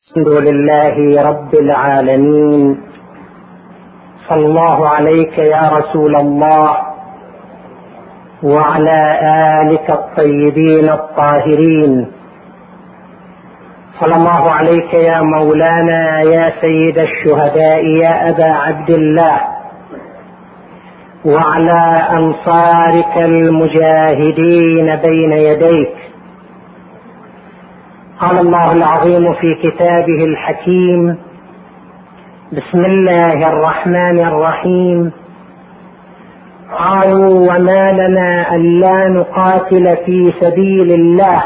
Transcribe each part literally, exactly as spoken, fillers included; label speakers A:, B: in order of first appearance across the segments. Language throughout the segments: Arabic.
A: الحمد لله رب العالمين. صلى الله عليك يا رسول الله وعلى آلك الطيبين الطاهرين. صلى الله عليك يا مولانا يا سيد الشهداء يا أبا عبد الله، وعلى أنصارك المجاهدين بين يديك. قال الله العظيم في كتابه الحكيم: بسم الله الرحمن الرحيم. قالوا وما لنا ألا نقاتل في سبيل الله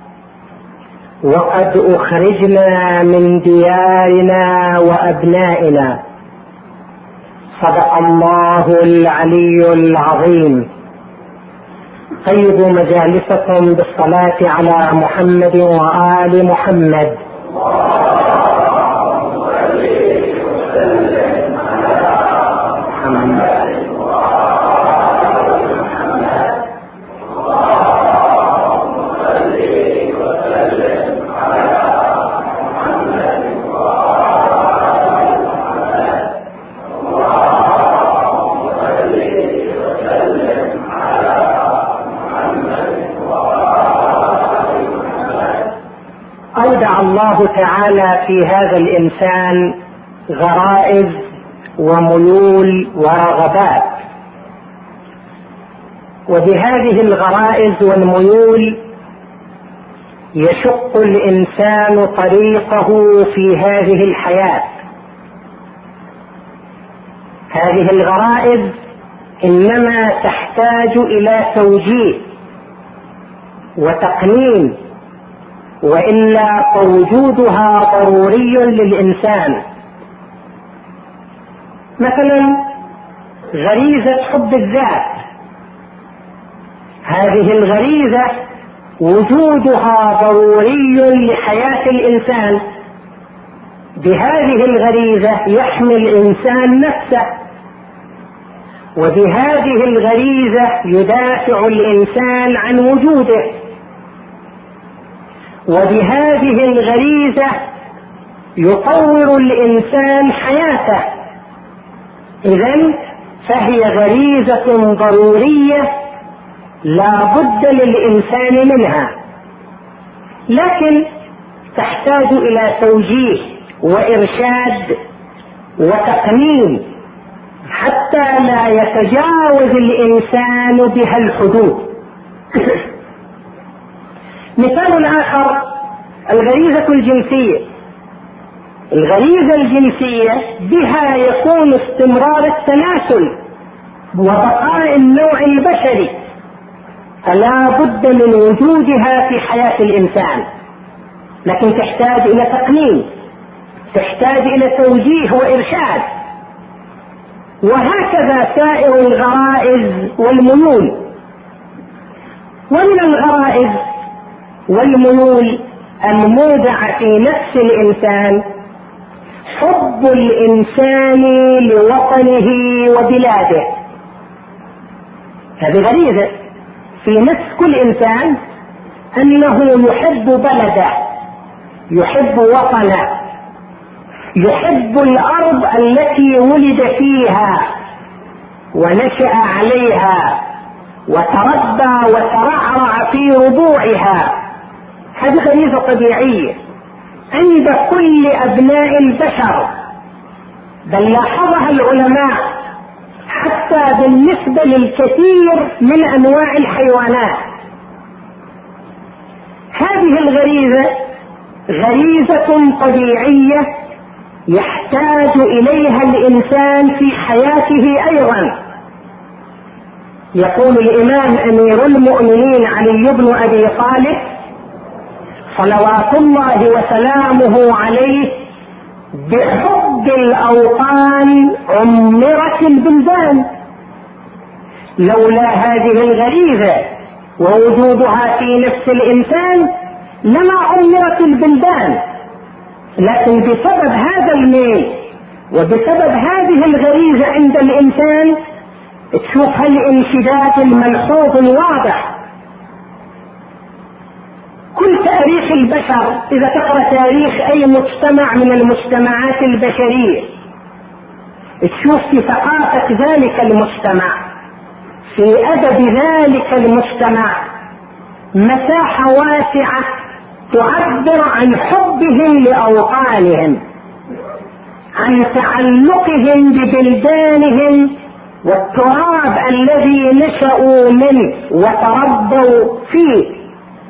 A: وقد أخرجنا من ديارنا وأبنائنا. صدق الله العلي العظيم. قيدوا مجالسكم بالصلاة على محمد وآل محمد. أودع الله تعالى في هذا الإنسان غرائز وميول ورغبات، وبهذه الغرائز والميول يشق الإنسان طريقه في هذه الحياة. هذه الغرائز إنما تحتاج إلى توجيه وتقنين، وإلا فوجودها ضروري للإنسان. مثلا غريزة حب الذات، هذه الغريزة وجودها ضروري لحياة الإنسان. بهذه الغريزة يحمي الإنسان نفسه، وبهذه الغريزة يدافع الإنسان عن وجوده، وبهذه الغريزة يطور الإنسان حياته. إذن فهي غريزة ضرورية لا بد للإنسان منها، لكن تحتاج إلى توجيه وإرشاد وتقنين حتى لا يتجاوز الإنسان بها الحدود. مثال آخر: الغريزة الجنسية. الغريزة الجنسية بها يكون استمرار التناسل وبقاء النوع البشري، فلا بد من وجودها في حياة الإنسان، لكن تحتاج إلى تقنين، تحتاج إلى توجيه وإرشاد. وهكذا سائر الغرائز والميول. ومن الغرائز والميول المودع في نفس الإنسان حب الإنسان لوطنه وبلاده. هذه غريزة في نفس كل إنسان، أنه يحب بلده، يحب وطنه، يحب الأرض التي ولد فيها ونشأ عليها وتربى وترعرع في ربوعها. هذه غريزة طبيعية عند كل أبناء البشر، بل لاحظها العلماء حتى بالنسبة للكثير من أنواع الحيوانات. هذه الغريزة غريزة طبيعية يحتاج إليها الإنسان في حياته أيضا. يقول الإمام أمير المؤمنين علي بن أبي طالب صلوات الله وسلامه عليه: بحب الأوطان عمرت البلدان. لولا هذه الغريزة ووجودها في نفس الإنسان لما عمرت البلدان، لكن بسبب هذا الميل وبسبب هذه الغريزة عند الإنسان تشوف الانشداد الملحوظ الواضح. كل تاريخ البشر، إذا تقرأ تاريخ أي مجتمع من المجتمعات البشرية تشوف في ثقافة ذلك المجتمع، في أدب ذلك المجتمع، مساحة واسعة تعبر عن حبهم لأوطانهم، عن تعلقهم ببلدانهم والتراب الذي نشأوا منه وتربوا فيه.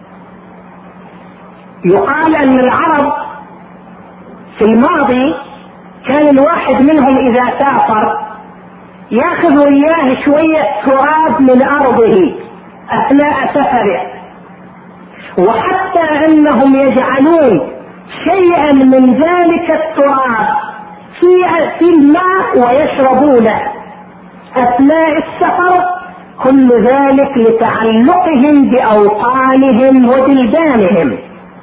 A: يقال أن العرب في الماضي كان الواحد منهم إذا سافر يأخذ إياه شوية تراب من أرضه أثناء سفره، وحتى أنهم يجعلون شيئا من ذلك التراب في الماء ويشربونه أثناء السفر، كل ذلك لتعلقهم بأوطانهم وبلدانهم.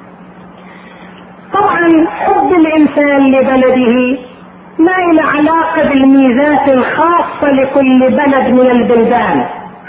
A: طبعا حب الإنسان لبلده ما له علاقة بالميزات الخاصة لكل بلد من البلدان.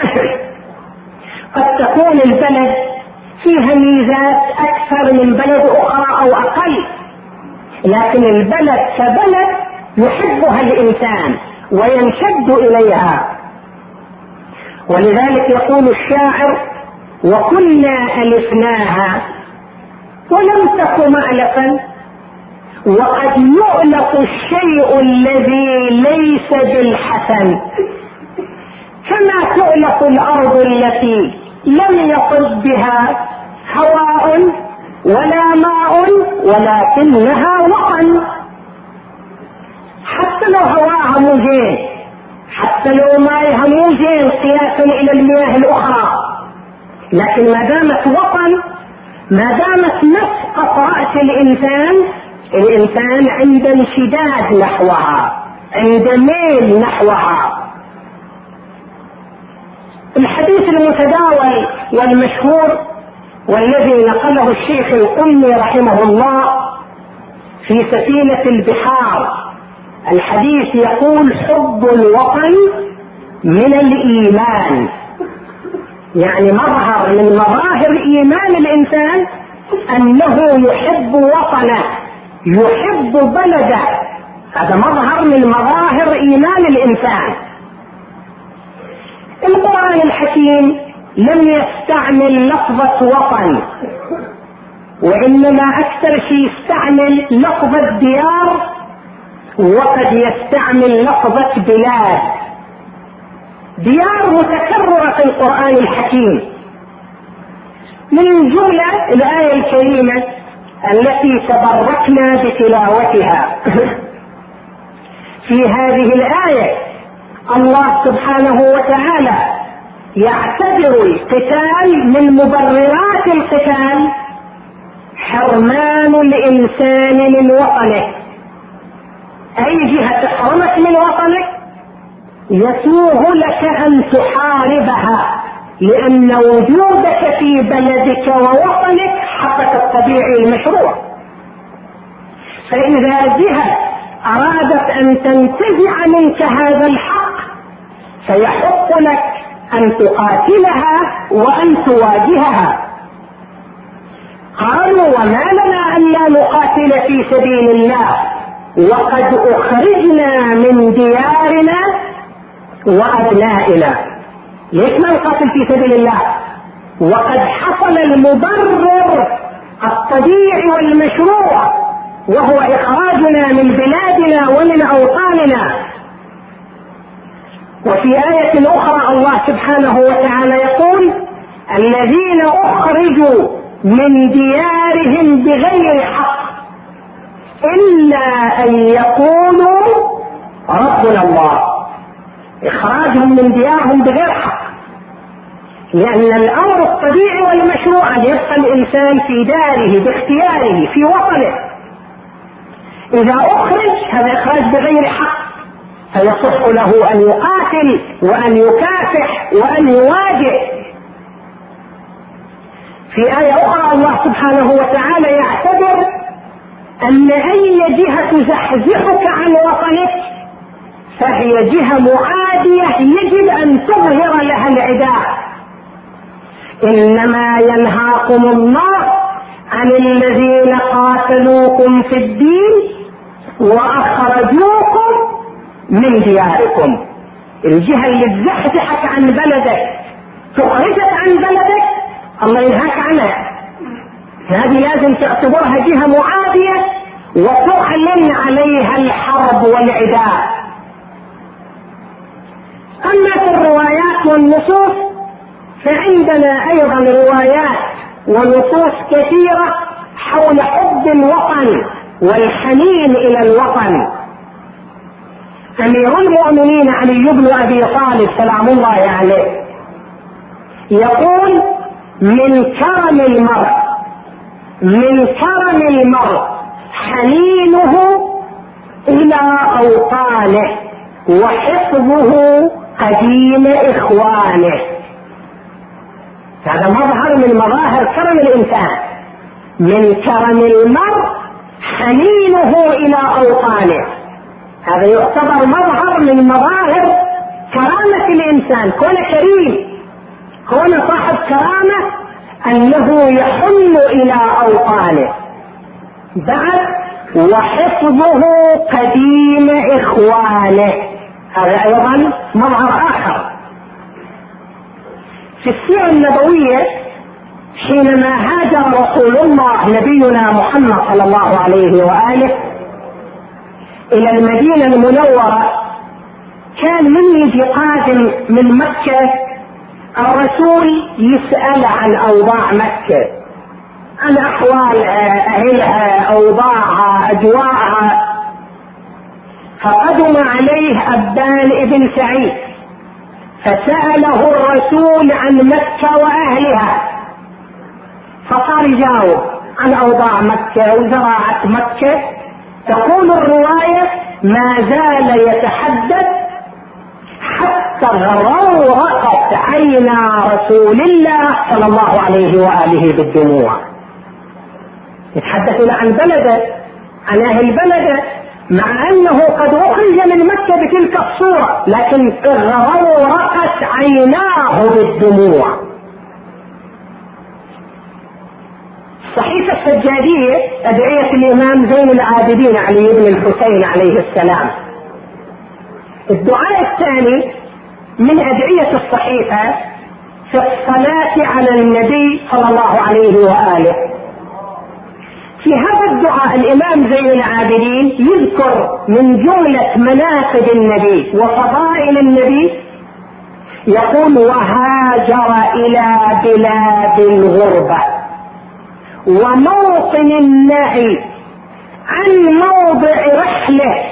A: قد تكون البلد فيها ميزات أكثر من بلد أخرى أو أقل، لكن البلد كبلد يحبها الإنسان وينشد إليها. ولذلك يقول الشاعر: وكنا ألفناها ولم تك مألفا، وقد يؤلف الشيء الذي ليس بالحسن، كما تؤلف الأرض التي لم يطب بها هواء ولا ماء ولكنها وطن. حتى لو هواها مو زين، حتى لو ماءها مو زين قياسا إلى المياه الأخرى، لكن ما دامت وطن، ما دامت مسقط رأس الإنسان، الإنسان عند انشداد نحوها، عند ميل نحوها. الحديث المتداول والمشهور والذي نقله الشيخ القمي رحمه الله في سفينة البحار، الحديث يقول: حب الوطن من الإيمان. يعني مظهر من مظاهر إيمان الإنسان أنه يحب وطنه، يحب بلده، هذا مظهر من مظاهر إيمان الإنسان. القرآن الحكيم لم يستعمل لفظة وطن، وإنما أكثر شيء يستعمل لفظة ديار، وقد يستعمل لفظة بلاد. ديار متكررة في القرآن الحكيم، من جملة الآية الكريمة التي تبركنا بتلاوتها. في هذه الآية الله سبحانه وتعالى يعتبر القتال من مبررات القتال حرمان الإنسان من وطنه. أي جهة تحرمك من وطنك يسوغ لك أن تحاربها، لأن وجودك في بلدك ووطنك حقك الطبيعي المشروع. فإذا جهة أرادت أن تنتزع منك هذا الحق فيحق لك أن تقاتلها وأن تواجهها. قالوا: وما لنا ألا نقاتل في سبيل الله وقد أخرجنا من ديارنا وأبنائنا. ليش ما نقاتل في سبيل الله وقد حصل المبرر الطبيعي والمشروع، وهو إخراجنا من بلادنا ومن أوطاننا؟ وفي آية أخرى الله سبحانه وتعالى يقول: الذين أخرجوا من ديارهم بغير حق إلا أن يقولوا ربنا الله. إخراجهم من ديارهم بغير حق، لأن الأمر الطبيعي والمشروع أن يبقى الإنسان في داره باختياره في وطنه. إذا أخرج هذا إخراج بغير حق، فيصح له أن يقاتل وأن يكافح وأن يواجه. في آية أخرى الله سبحانه وتعالى يعتبر أن أي جهة تزحزحك عن وطنك فهي جهة معادية يجب أن تظهر لها العداء. إنما ينهاكم الله عن الذين قاتلوكم في الدين وأخرجوكم من دياركم. الجهة اللي تزحزحك عن بلدك تخرجك عن بلدك الله ينهاك عنها، هذه لازم تعتبرها جهة معادية وتعلن عليها الحرب والعداء. أما في الروايات والنصوص فعندنا أيضا روايات ونصوص كثيرة حول حب الوطن والحنين إلى الوطن. أمير المؤمنين علي بن أبي طالب سلام الله عليه يقول: من كرم المرء من كرم المرء حنينه إلى أوطانه وحفظه قديم إخوانه. هذا مظهر من مظاهر كرم الإنسان. من كرم المرء حنينه إلى أوطانه، هذا يعتبر مظهر من مظاهر كرامة الإنسان. كون كريم، كون صاحب كرامة، أنه يحن إلى أوطانه. بعد وحفظه قديم إخوانه، هذا أيضا مظهر آخر. في السيرة النبوية حينما هاجر رسول الله نبينا محمد صلى الله عليه وآله إلى المدينة المنورة، كان من يجي قادم من مكة الرسول يسأل عن أوضاع مكة، عن أحوال أهلها، أوضاعها، أجواءها. فقدم عليه أبان ابن سعيد فسأله الرسول عن مكة وأهلها، فصار يجاوب عن أوضاع مكة وزراعة مكة. تقول الرواية: ما زال يتحدث حتى غرقت عينا رسول الله صلى الله عليه وآله بالدموع. يتحدث عن بلده، عن أهل بلده، مع أنه قد أخرج من مكة بتلك الصورة، لكن غرقت عيناه بالدموع. صحيفة السجادية أدعية الإمام زين العابدين علي بن الحسين عليه السلام. الدعاء الثاني من أدعية الصحيفة في الصلاة على النبي صلى الله عليه وآله. في هذا الدعاء الإمام زين العابدين يذكر من جملة مناقب النبي وفضائل النبي، يقول: وهاجر إلى بلاد الغربة وموطن النهي عن موضع رحله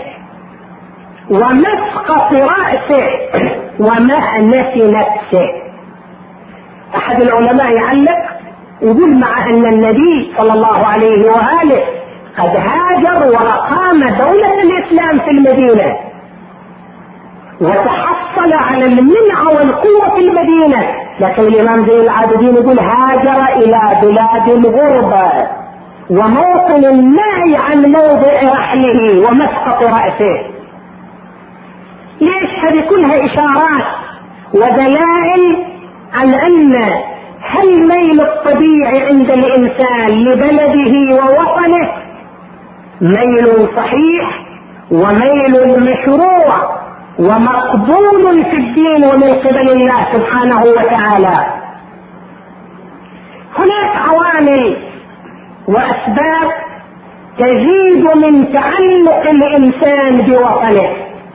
A: ومسقط رأسه ومأنة نفسه. أحد العلماء يعلق يقول: مع أن النبي صلى الله عليه وآله قد هاجر وأقام دولة الإسلام في المدينة وتحصل على المنع والقوة في المدينة، لكن الإمام زين العابدين يقول: هاجر إلى بلاد الغربة وموطن النهي عن موضع رحله ومسقط رأسه. ليش؟ هذه كلها إشارات ودلائل عن أن هالميل الطبيعي عند الإنسان لبلده ووطنه ميل صحيح وميل مشروع ومقبول في الدين ومن قبل الله سبحانه وتعالى. هناك عوامل وأسباب تزيد من تعلق الإنسان بوطنه،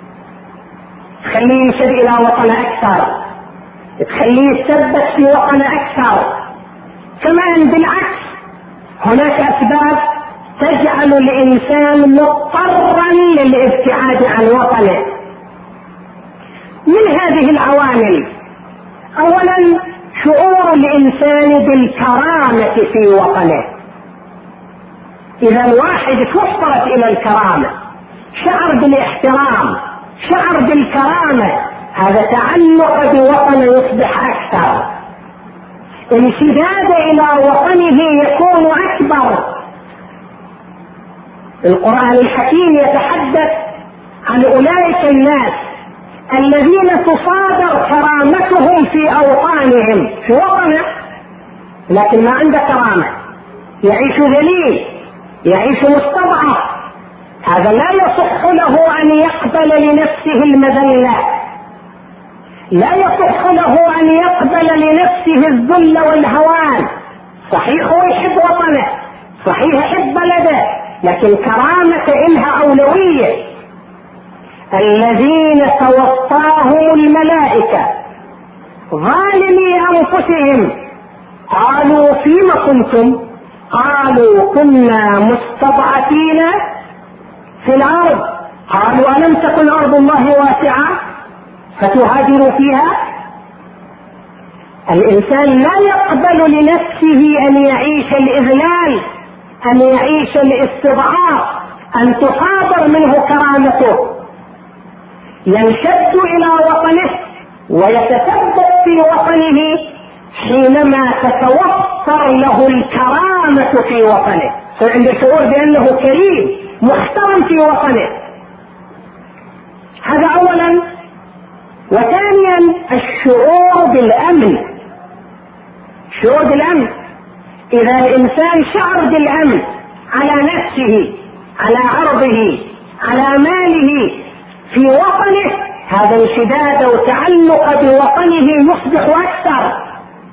A: تخليه يشد إلى وطنه أكثر، تخليه يثبت في وطنه أكثر. كمان بالعكس هناك أسباب تجعل الإنسان مضطرا للابتعاد عن وطنه. من هذه العوامل: أولا شعور الإنسان بالكرامة في وطنه. إذا الواحد توصلت إلى الكرامة، شعر بالاحترام، شعر بالكرامة، هذا تعلق بوطنه يصبح أكثر، انسداد إلى وطنه يكون أكبر. القرآن الحكيم يتحدث عن أولئك الناس الذين تصادر كرامتهم في أوطانهم، في وطنه لكن ما عنده كرامة، يعيش ذليل، يعيش مستضعف، هذا لا يصح له أن يقبل لنفسه المذلة، لا يصح له أن يقبل لنفسه الذل والهوان. صحيح هو يحب وطنه، صحيح يحب بلده، لكن كرامة إلها أولوية. الذين توفاهم الملائكة ظالمي أنفسهم قالوا فيما كنتم؟ قالوا كنا مستضعفين في الأرض. قالوا ألم تكن أرض الله واسعة فتهاجروا فيها؟ الإنسان لا يقبل لنفسه أن يعيش الإذلال، أن يعيش الاستضعاف، أن تصادر منه كرامته. ينشد إلى وطنه ويتثبت في وطنه حينما تتوفر له الكرامة في وطنه، عنده شعور بأنه كريم محترم في وطنه. هذا أولا. وثانيا الشعور بالأمن، شعور بالأمن. إذا الإنسان شعر بالأمن على نفسه، على عرضه، على ماله في وطنه، هذا انشداد وتعلق بوطنه يصبح أكثر.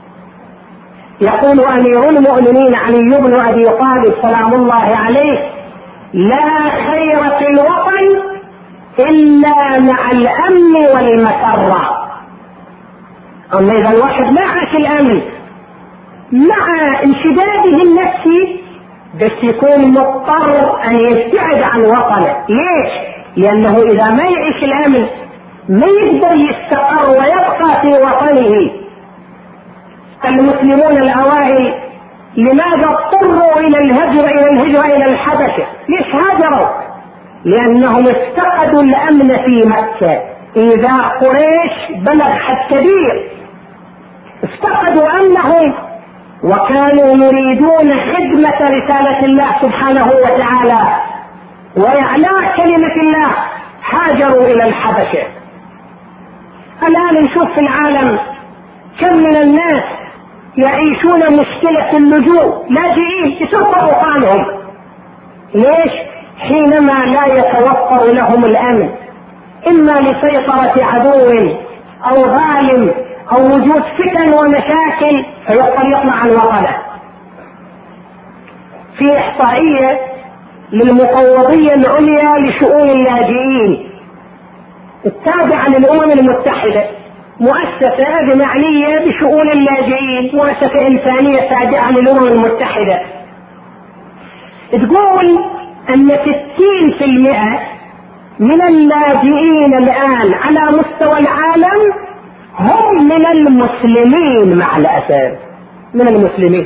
A: يقول أمير المؤمنين علي بن أبي طالب سلام الله عليه: لا خير في الوطن إلا مع الأمن والمسرة. أما إذا الواحد ما عاش الأمن مع انشداده النفسي بس يكون مضطر أن يبتعد عن وطنه. ليش؟ لأنه إذا ما يعيش الأمن ما يقدر يستقر ويبقى في وطنه. المسلمون الأوائل لماذا اضطروا إلى الهجرة إلى الهجرة إلى الحبشة؟ ليش هاجروا؟ لأنهم افتقدوا الأمن في مكة. إذا قريش بلغ حد كبير افتقدوا أمنهم وكانوا يريدون خدمة رسالة الله سبحانه وتعالى وإعلاء كلمة الله، هاجروا إلى الحبشة. الآن نشوف في العالم كم من الناس يعيشون مشكلة اللجوء، لاجئين يسرقوا أوطانهم. ليش؟ حينما لا يتوفر لهم الأمن، إما لسيطرة عدو أو ظالم أو وجود فتن ومشاكل فيضطر يطلع عن وطنه. في إحصائية للمفوضية العليا لشؤون اللاجئين التابعة للأمم المتحدة، مؤسسة معنية بشؤون اللاجئين، مؤسسة إنسانية تابعة للأمم المتحدة، تقول أن ستين في المئة من اللاجئين الآن على مستوى العالم هم من المسلمين. مع الأسف من المسلمين.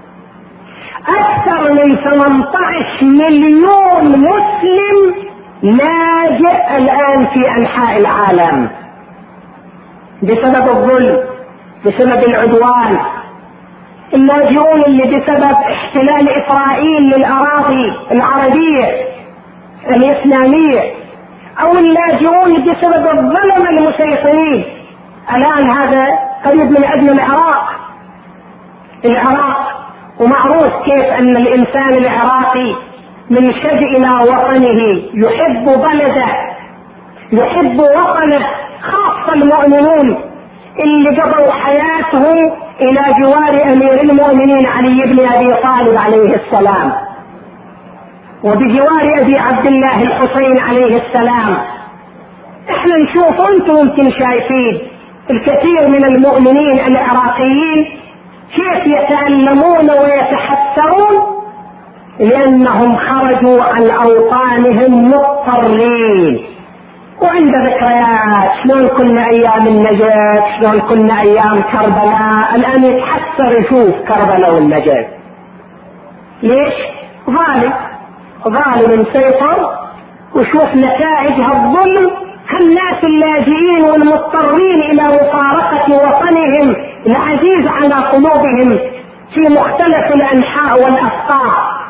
A: أكثر من ثمانية عشر مليون مسلم لاجئ الآن في أنحاء العالم بسبب الظلم، بسبب العدوان. اللاجئون اللي بسبب احتلال إسرائيل للأراضي العربية الإسلامية، أو اللاجئون بسبب الظلم المسيطرين. الآن هذا قريب من عندنا العراق. العراق ومعروف كيف أن الإنسان العراقي من شد إلى وطنه، يحب بلده، يحب وطنه، خاصة المؤمنون اللي قضوا حياتهم إلى جوار أمير المؤمنين علي بن أبي طالب عليه السلام، وبجوار أبي عبد الله الحسين عليه السلام. احنا نشوف، انتم يمكن شايفين الكثير من المؤمنين العراقيين كيف يتألمون ويتحسرون لأنهم خرجوا عن أوطانهم مضطرين. وعند ذكريات شلون كنا أيام النجف، شلون كنا أيام كربلاء. الآن يتحسر يشوف كربلاء والنجف. ليش؟ ظالم ظالم سيطر، وشوف نتائج هالظلم. هالناس اللاجئين والمضطرين إلى مفارقة وطنهم العزيز على قلوبهم في مختلف الأنحاء والأفقار.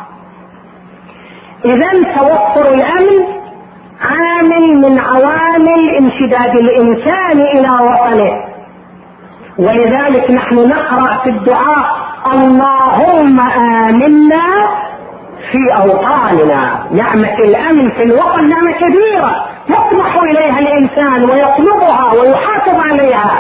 A: إذن توفر الأمن عامل من عوامل انشداد الإنسان إلى وطنه. ولذلك نحن نقرأ في الدعاء: اللهم آمنا في أوطاننا. نعمة الأمن في الوطن نعمة كبيرة يطمح إليها الإنسان ويطلبها ويحافظ عليها.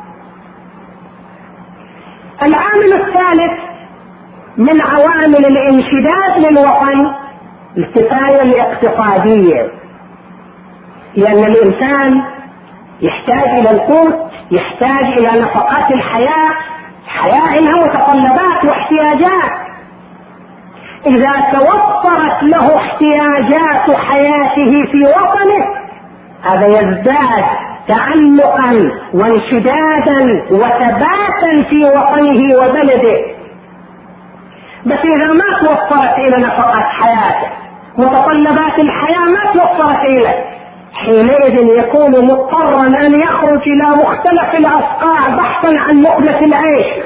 A: العامل الثالث من عوامل الانشداد للوطن الكفاية الاقتصادية، لأن الإنسان يحتاج إلى القوت، يحتاج إلى نفقات الحياة. الحياة لها متطلبات واحتياجات. إذا توفرت له احتياجات حياته في وطنه هذا يزداد تعلقا وانشدادا وثباتا في وطنه وبلده. بس إذا ما توفرت إلى نفقات حياته، متطلبات الحياة ما توفرت إليه، حينئذ يكون مضطرا أن يخرج إلى مختلف الأصقاع بحثا عن لقمة العيش.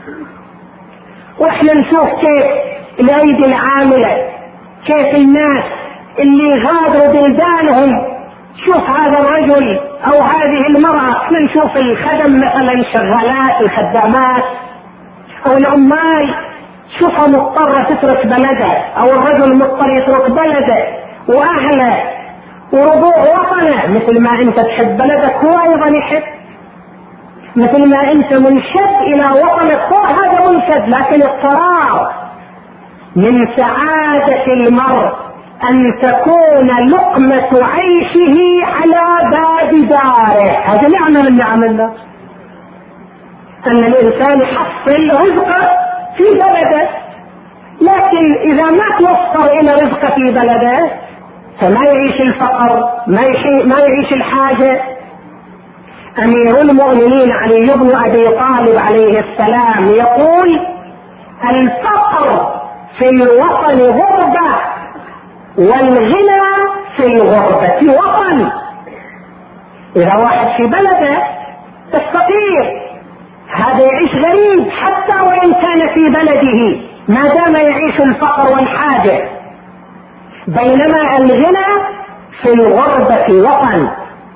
A: وإحنا نشوف كيف الأيدي العاملة، كيف الناس اللي غادروا بلدانهم. شوف هذا الرجل أو هذه المرأة، نشوف الخدم مثلا شغالات الخدامات أو العمال، شوفها مضطرة تترك بلدها، أو الرجل مضطر يترك بلده وأهله وربوع وطنه. مثل ما أنت تحب بلدك هو أيضا يحب، مثل ما أنت منشد إلى وطنك هو هذا منشد. لكن القرار من سعادة المرء أن تكون لقمة عيشه على باب داره. هذا نعمة من نعم الله، أن الإنسان يحصل رزقه في بلده. لكن إذا ما توفر إلى رزقه في بلده فما يعيش الفقر، ما ما يعيش الحاجة. أمير المؤمنين علي بن أبي طالب عليه السلام يقول: الفقر في الوطن غربة والغنى في الغربة وطن. إذا واحد في بلده تستطيع هذا يعيش غريب حتى وإن كان في بلده ما دام يعيش الفقر والحاجة، بينما الغنى في الغربة وطن.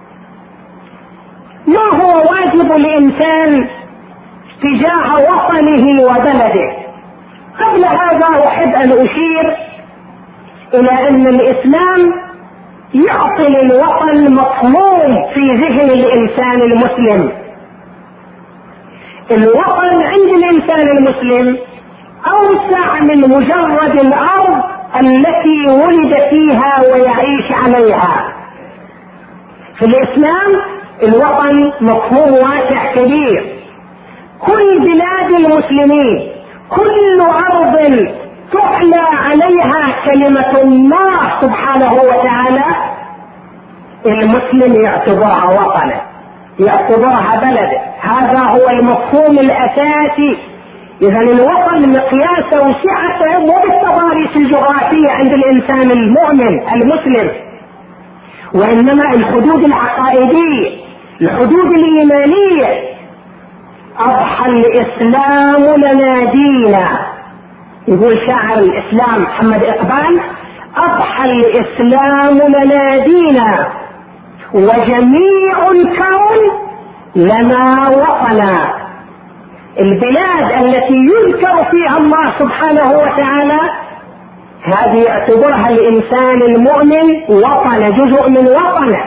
A: ما هو واجب الإنسان تجاه وطنه وبلده؟ قبل هذا أحب أن أشير إلى أن الإسلام يعطي للوطن مفهوم في ذهن الإنسان المسلم. الوطن عند الإنسان المسلم أوسع من مجرد الأرض التي ولد فيها ويعيش عليها. في الإسلام الوطن مفهوم واسع كبير. كل بلاد المسلمين، كل أرض تعلى عليها كلمة الله سبحانه وتعالى، المسلم يعتبرها وطنه، يعتبرها بلده. هذا هو المفهوم الأساسي. إذا الوطن مقياس وسعته مو بالتضاريس الجغرافية عند الإنسان المؤمن المسلم، وإنما الحدود العقائدية، الحدود الإيمانية. أضحى الإسلام لنا دينا، يقول شاعر الإسلام محمد إقبال: أضحى الإسلام لنا دينا وجميع الكون لنا وطنا. البلاد التي يذكر فيها الله سبحانه وتعالى هذه يعتبرها الإنسان المؤمن وطن، جزء من وطنه،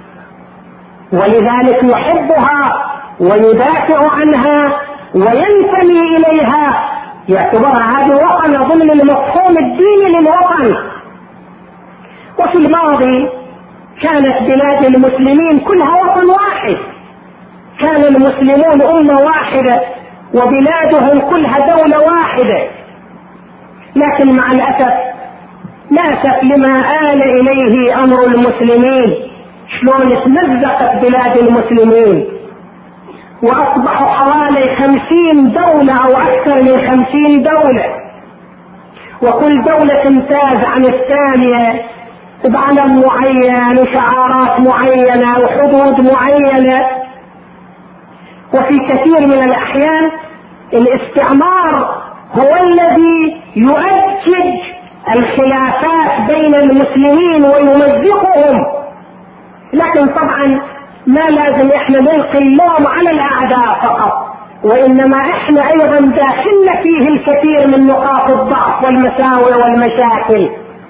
A: ولذلك يحبها ويدافع عنها وينتمي إليها، يعتبرها هذه وطن ضمن المفهوم الديني للوطن. وفي الماضي كانت بلاد المسلمين كلها وطن واحد، كان المسلمون أمة واحدة وبلادهم كلها دولة واحدة. لكن مع الأسف للأسف لما آل إليه أمر المسلمين شلون تمزقت بلاد المسلمين وأصبحوا حوالي خمسين دولة أو أكثر من خمسين دولة، وكل دولة تمتاز عن الثانية بعلم معين وشعارات معينة وحدود معينة. وفي كثير من الأحيان الاستعمار هو الذي يؤجج الخلافات بين المسلمين ويمزقهم. لكن طبعا ما لازم احنا نلقي اللوم على الأعداء فقط، وإنما إحنا أيضا داخلنا فيه الكثير من نقاط الضعف والمساوئ والمشاكل.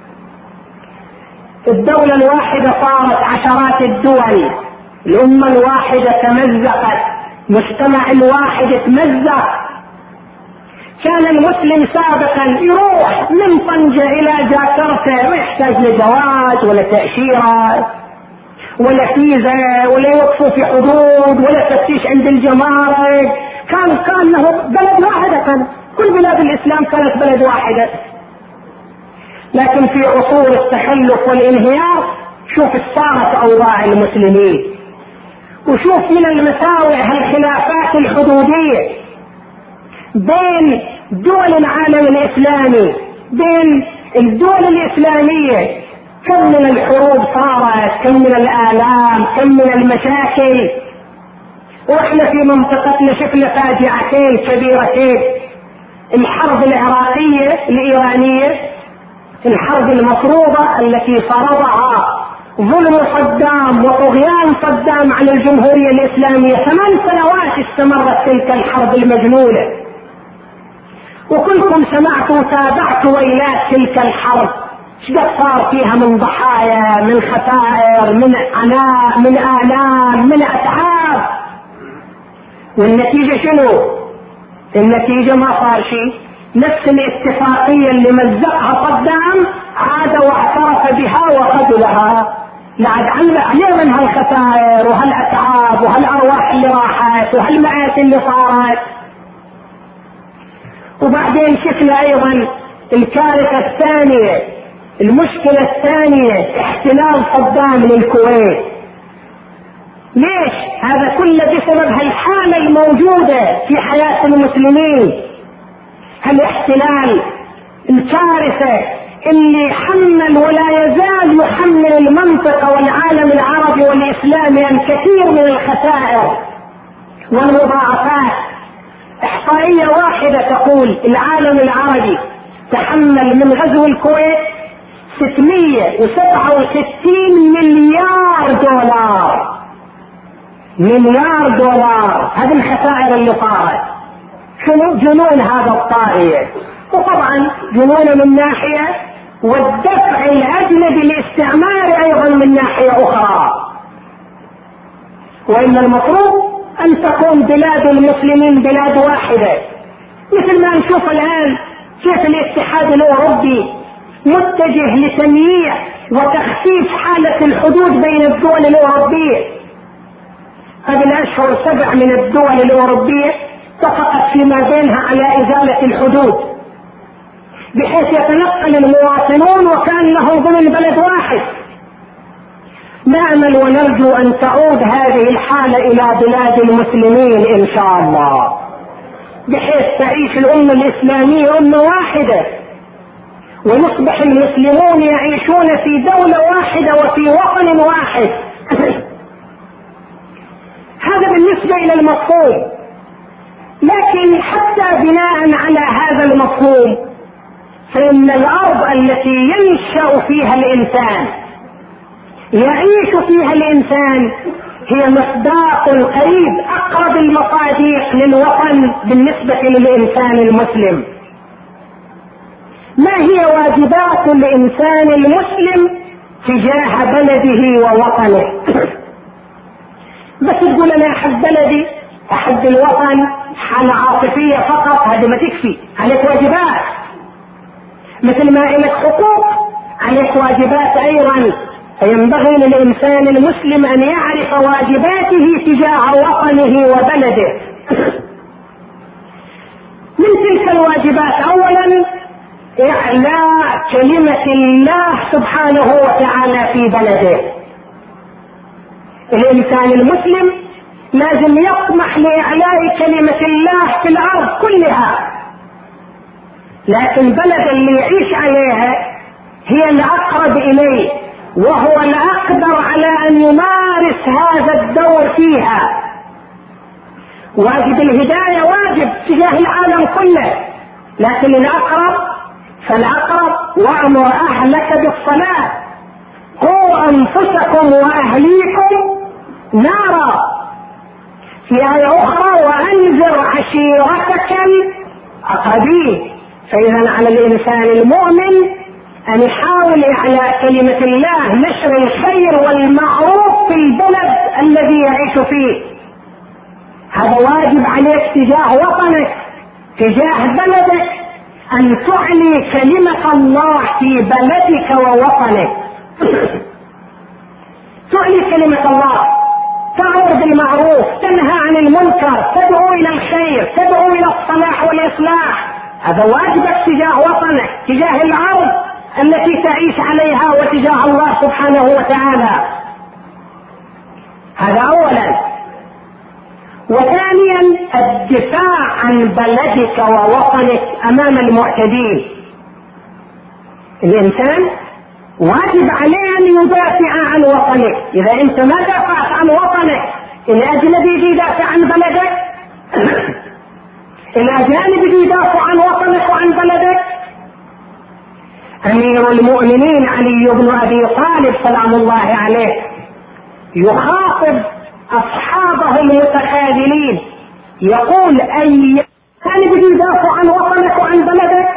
A: الدولة الواحدة صارت عشرات الدول، الأمة الواحدة تمزقت، مجتمع الواحد تمزق. كان المسلم سابقا يروح من طنجة إلى جاكرتا ما يحتاج لجواز ولا تأشيرة ولا فيزا ولا يوقفوا في حدود ولا تفتيش عند الجمارك. كان كان له بلد واحدة، كان كل بلاد الإسلام كانت بلد واحدة. لكن في عصور التخلف والانهيار شوف صارت أوضاع المسلمين، وشوف من المساوئ هالخلافات الحدودية بين دول العالم الإسلامي، بين الدول الإسلامية. كم من الحروب صارت، كم من الآلام، كم من المشاكل. واحنا في منطقتنا شفنا فاجعتين كبيرتين: الحرب العراقية الإيرانية، الحرب المفروضة التي فرضها ظلم صدام وطغيان صدام على الجمهورية الإسلامية. ثمان سنوات استمرت تلك الحرب المجنونة، وكلكم سمعتوا وتابعتوا ويلات تلك الحرب، شقد صار فيها من ضحايا، من خسائر، من عناء، من آلام، من أتعاب. والنتيجة شنو؟ النتيجة ما صار شيء. نفس الاتفاقية اللي مزقها صدام عاد واعترف بها وخذلها. لعد عليه من هالخسائر وهالأتعاب وهالأرواح اللي راحت وهالمآسي اللي صارت. وبعدين شفنا أيضا الكارثة الثانية، المشكلة الثانية، احتلال صدام للكويت. ليش؟ هذا كله بسبب هالحالة الموجودة في حياة المسلمين، هالاحتلال، الكارثة اللي حمل ولا يزال يحمل المنطقة والعالم العربي والإسلامي الكثير من الخسائر والمضاعفات. إحصائية واحدة تقول العالم العربي تحمل من غزو الكويت ستمائة وسبعة وستين مليار دولار. مليار دولار، هذه الخسائر اللي صارت. شنو جنون هذا الطاغية؟ وطبعا جنون من ناحية، والدفع الأجنبي الاستعماري أيضا من ناحية أخرى. وإن المفروض أن تكون بلاد المسلمين بلاد واحدة، مثل ما نشوف الآن كيف الاتحاد الأوروبي متجه لتمييع وتخفيف حالة الحدود بين الدول الأوروبية. قبل أشهر سبع من الدول الأوروبية اتفقت فيما بينها على إزالة الحدود، بحيث يتنقل المواطنون وكأنهم ضمن بلد واحد. نأمل ونرجو أن تعود هذه الحالة إلى بلاد المسلمين إن شاء الله، بحيث تعيش الأمة الإسلامية أمة واحدة، ويصبح المسلمون يعيشون في دولة واحدة وفي وطن واحد. هذا بالنسبة إلى المفهوم. لكن حتى بناء على هذا المفهوم، فإن الأرض التي ينشأ فيها الإنسان، يعيش فيها الإنسان، هي مصداق قريب، أقرب المصادق للوطن بالنسبة للإنسان المسلم. ما هي واجبات الإنسان المسلم تجاه بلده ووطنه؟ بس تقول أنا أحب بلدي، أحب الوطن، حالة عاطفية فقط، هذه ما تكفي. عليك واجبات، مثل ما لك حقوق عليك واجبات أيضا. فينبغي للإنسان المسلم أن يعرف واجباته تجاه وطنه وبلده. من تلك الواجبات أولا إعلاء كلمة الله سبحانه وتعالى في بلده. الإنسان المسلم لازم يطمح لإعلاء كلمة الله في الأرض كلها، لكن البلد اللي يعيش عليها هي الأقرب إليه، وهو الأقدر على أن يمارس هذا الدور فيها. واجب الهداية واجب تجاه العالم كله، لكن الأقرب فالأقرب: وأمر أهلك بالصلاة، قوا أنفسكم وأهليكم نارا. في آية أخرى وأنذر عشيرتك الأقربين. فإذا على الإنسان المؤمن أن يحاول إعلاء كلمة الله، نشر الخير والمعروف في البلد الذي يعيش فيه. هذا واجب عليك تجاه وطنك، تجاه بلدك، أن تعلي كلمة الله في بلدك ووطنك. تعلي كلمة الله، تأمر بالمعروف، تنهى عن المنكر، تدعو إلى الخير، تدعو إلى الصلاح والإصلاح. هذا واجبك تجاه وطنك، تجاه الأرض التي تعيش عليها، وتجاه الله سبحانه وتعالى. هذا أولا. وثانيا الدفاع عن بلدك ووطنك أمام المعتدين. الإنسان واجب عليه أن يدافع عن وطنك. إذا أنت ما دافعت عن وطنك، الأجنبي يجي يدافع عن بلدك، الأجانب يجي يدافع عن وطنك وعن بلدك. أمير المؤمنين علي بن أبي طالب سلام الله عليه يخاطب أصحابه المتخاذلين، يقول: أي كان يجي يدافع عن وطنك وعن بلدك؟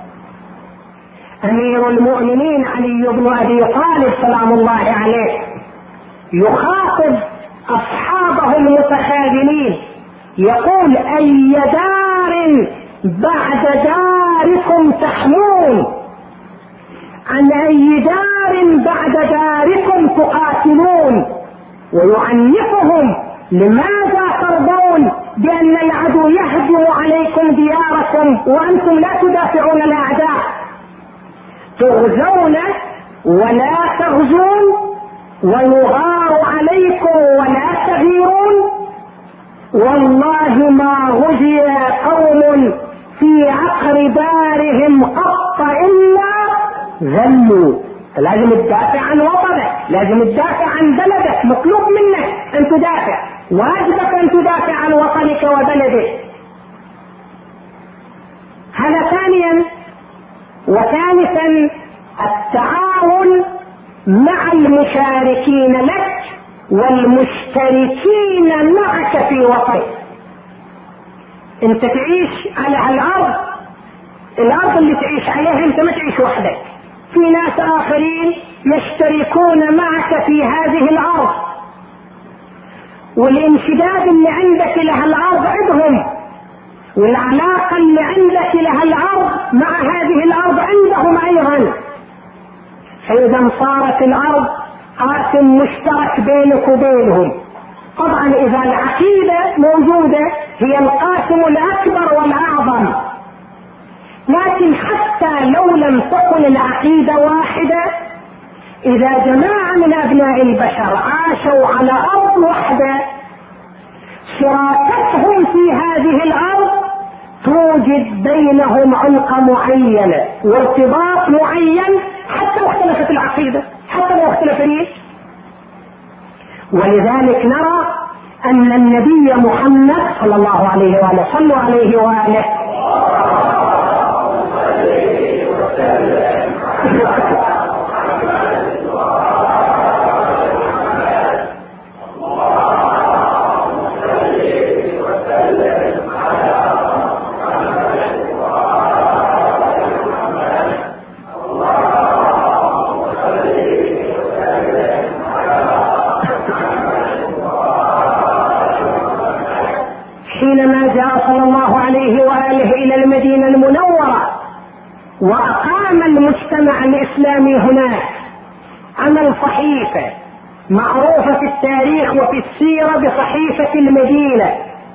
A: أمير المؤمنين علي بن أبي طالب سلام الله عليه يخاطب أصحابه المتخاذلين، يقول: أي دار بعد داركم تحمون، عن أي دار بعد داركم تقاتلون، ويعنفهم: لماذا ترضون بأن العدو يهجم عليكم دياركم وأنتم لا تدافعون الأعداء؟ تغزون ولا تغزون، ويغار عليكم ولا تغيرون. والله ما غزي قوم في عقر دارهم قط إلا ذلوا. لازم تدافع عن وطنك، لازم تدافع عن بلدك، مطلوب منك أن تدافع، واجبك أن تدافع عن وطنك وبلدك. هذا ثانيا. وثالثا التعاون مع المشاركين لك والمشتركين معك في وطنك. انت تعيش على الارض، الارض اللي تعيش عليها انت ما تعيش وحدك، في ناس اخرين يشتركون معك في هذه الارض، والانشداد اللي عندك لها الارض عندهم، والعلاقة اللي عندك لها الارض مع هذه الارض عندهم ايضا. فاذا صارت الارض قاسم مشترك بينك وبينهم. طبعا اذا العقيدة موجودة هي القاسم الاكبر والاعظم، لكن حتى لو لم تكن العقيدة واحدة، اذا جماعة من ابناء البشر عاشوا على ارض واحدة، شراكتهم في هذه الارض توجد بينهم علقة معينة وارتباط معين، حتى لو اختلفت العقيدة، حتى لو اختلف الريش. ولذلك نرى ان النبي محمد صلى الله عليه وآله صلوا عليه وآله حينما جاء صلى الله عليه وآله إلى المدينة المنورة وأقام المجتمع الإسلامي هناك، عمل صحيفة معروفة في التاريخ وفي السيرة بصحيفة المدينة.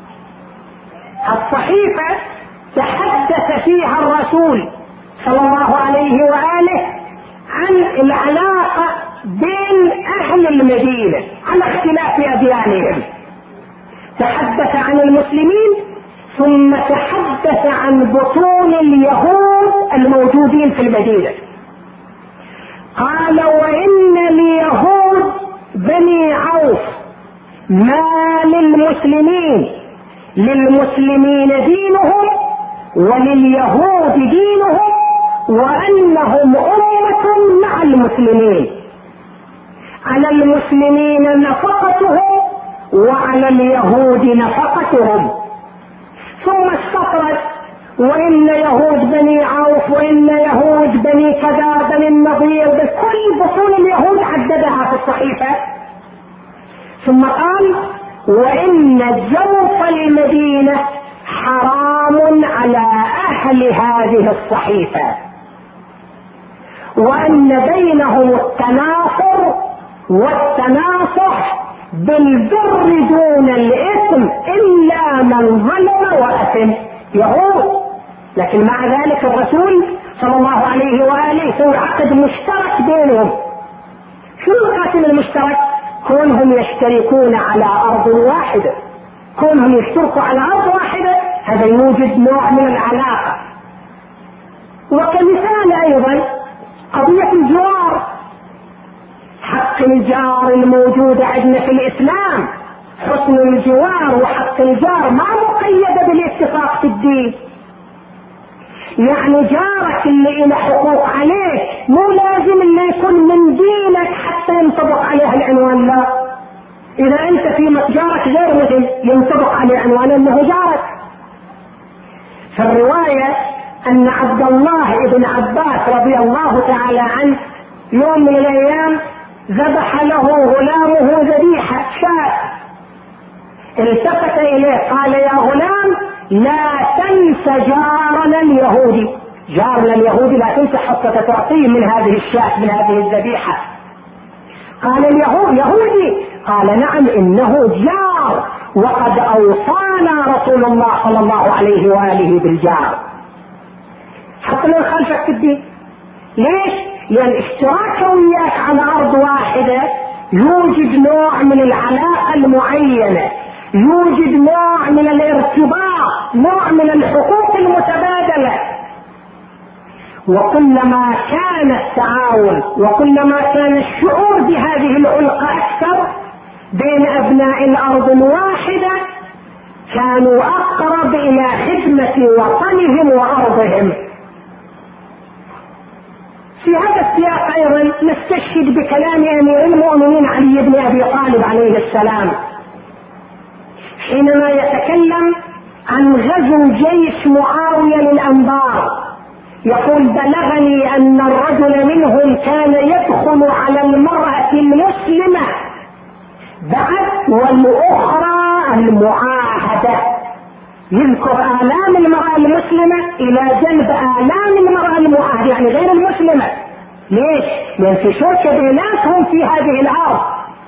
A: الصحيفة تحدث فيها الرسول صلى الله عليه وآله عن العلاقة بين أهل المدينة على اختلاف أديانهم. تحدث عن المسلمين، ثم تحدث عن بطون اليهود الموجودين في المدينة. قال: وإن اليهود بني عوف ما للمسلمين، للمسلمين دينهم ولليهود دينهم، وأنهم أمة مع المسلمين، على المسلمين نفقتهم وعلى اليهود نفقتهم. ثم استطرد وإن يهود بني عوف وإن يهود بني كذا بني النضير، بكل بطون اليهود عددها في الصحيفة. ثم قال وإن جوف المدينة حرام على أهل هذه الصحيفة، وأن بينهم التناصر والتناصح بالبر دون الإثم إلا من ظلم وأثم، يهود. لكن مع ذلك الرسول صلى الله عليه وآله سوى عقد مشترك بينهم. شو القاسم المشترك؟ كونهم يشتركون على أرض واحدة، كونهم يشتركوا على أرض واحدة، هذا يوجد نوع من العلاقة. وكمثال أيضا قضية الجوار، حق الجار الموجود عندنا في الإسلام، حسن الجوار وحق الجار ما مقيد بالاتفاق في الدين. يعني جارك اللي له حقوق عليك مو لازم انه يكون من دينك حتى ينطبق عليه العنوان، لا. اذا انت في جارك غير مسلم ينطبق عليه عنوان انه جارك. فالرواية ان عبد الله بن عباس رضي الله تعالى عنه يوم من الايام ذبح له غلامه ذبيحة شاة، التفت اليه قال يا غلام لا تنس جارنا اليهودي، جارنا اليهودي لا تنس حتى تعطيه من هذه الشاة من هذه الذبيحة. قال اليهود يهودي؟ قال نعم انه جار، وقد اوصانا رسول الله صلى الله عليه وآله بالجار. حتى لو خالفك في الدين. ليش؟ لان اشتراك وياك على ارض واحدة يوجد نوع من العلاقة المعينة، يوجد نوع من الارتباط، نوع من الحقوق المتبادلة. وكلما كان التعاون وكلما كان الشعور بهذه العلاقة أكثر بين أبناء الأرض الواحدة كانوا أقرب إلى خدمة وطنهم وأرضهم. في هذا السياق أيضا نستشهد بكلام أمير المؤمنين علي بن أبي طالب عليه السلام حينما يتكلم عن غزو جيش معاوية للأنبار، يقول بلغني أن الرجل منهم كان يدخل على المرأة المسلمة بعد والأخرى المعاهدة، يذكر آلام المرأة المسلمة إلى جنب آلام المرأة المعاهدة، يعني غير المسلمة. ليش؟ لأن في شركة بيناتهم في هذه الأرض.